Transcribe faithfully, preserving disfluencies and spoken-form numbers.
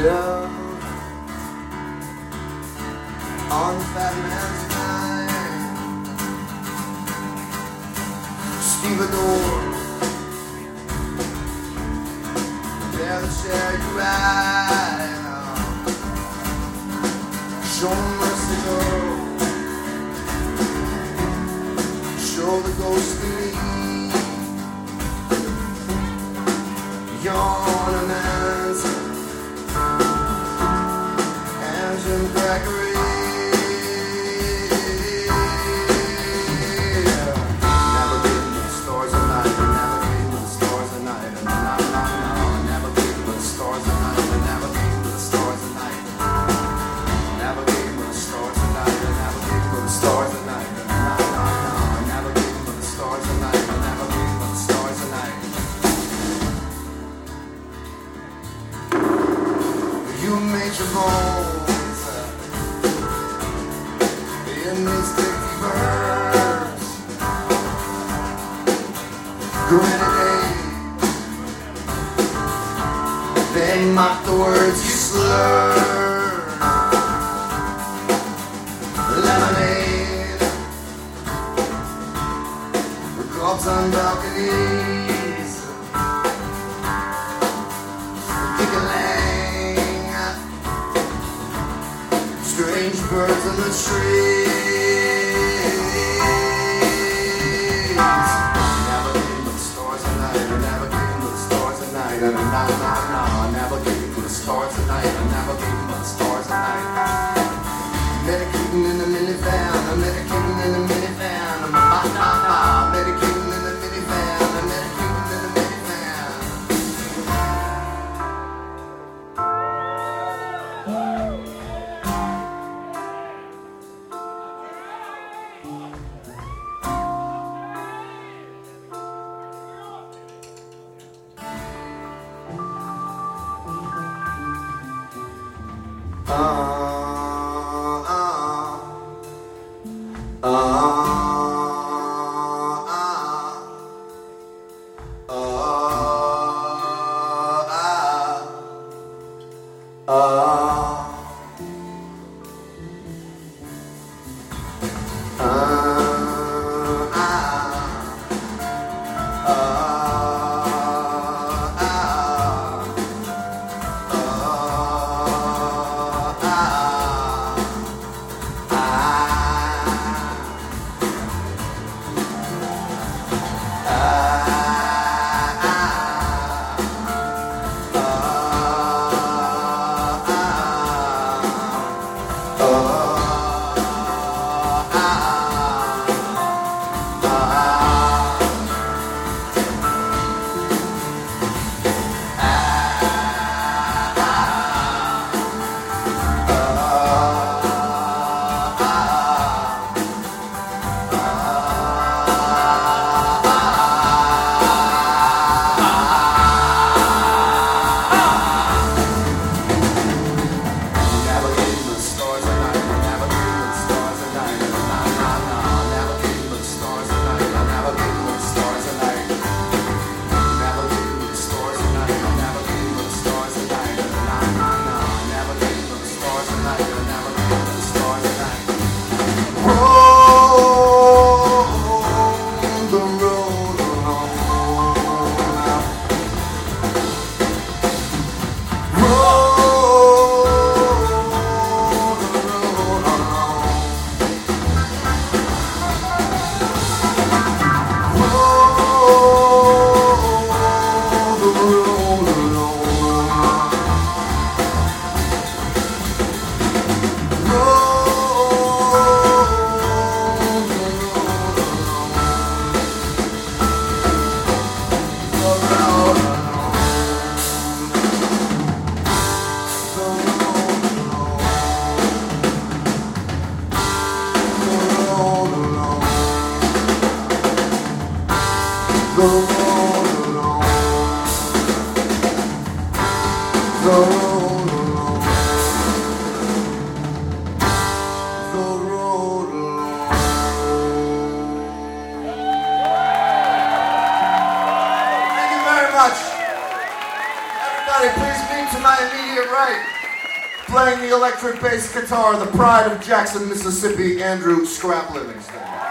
live on the fat man's mind. Stevedore, prepare the chair you ride on. Show mercy, girl. Show the ghostly your ornaments and Jim Gregory. Navigating the stars at night, navigating the stars at night, and no, no, no, navigating the stars at night, and navigating the stars at night, navigating the stars at night, and navigating the stars at night, and no, no, no, navigating the stars at night, and navigating the stars at night. You made your bones in these sticky birds. Grenade, they mock the words you slur. Lemonade, clubs on balconies. Strange birds in the trees. Navigating the stars at night, navigating the stars at night, and no, no, no, navigating the stars at night, navigating the stars at night. Medicating in the minivan, I'm medicating in the minivan, I'm no, no, no, medicating in the minivan, I'm medicating in the minivan. Uh, uh, uh, uh, uh, uh, uh, Go on along, go on along, go road along. Thank you very much. Everybody, please meet to my immediate right. Playing the electric bass guitar, the pride of Jackson, Mississippi, Andrew Scrap Livingston.